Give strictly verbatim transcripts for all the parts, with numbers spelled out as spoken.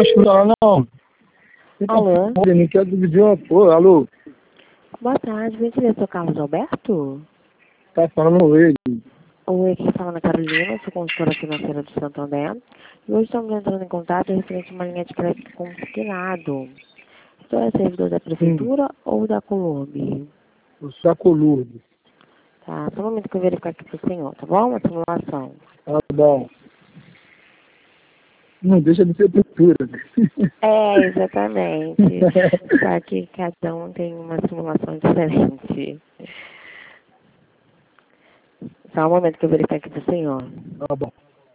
acho que não, não. Alô? Eu não quero dividir uma porra. Alô? Boa tarde, vem dizer, sou Carlos Alberto? Tá falando com ele. Oi, aqui fala Ana Carolina, sou consultora financeira do Santander. E hoje estamos entrando em contato referente a uma linha de crédito consignado. Você é servidor da Prefeitura hum. ou da Colombe? Eu sou da Colombe. Tá, só um momento que eu verificar aqui pro senhor, tá bom? Uma simulação. Tá bom. Não deixa de ser prefeitura. É, exatamente. Só que cada um tem uma simulação diferente. Só um momento que eu verificar aqui pro senhor. Tá bom.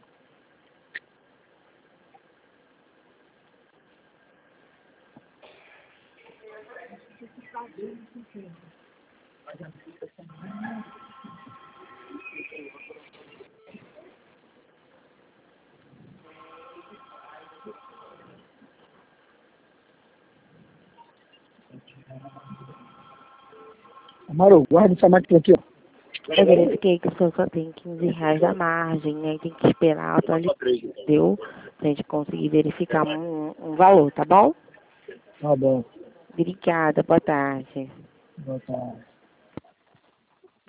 Amaro, guarda essa máquina aqui, ó. Eu verifiquei que o senhor só tem quinze reais da margem, né? Tem que esperar a atualização, deu? Pra gente conseguir verificar um, um valor, tá bom? Tá bom. Obrigada, boa tarde. Boa tarde.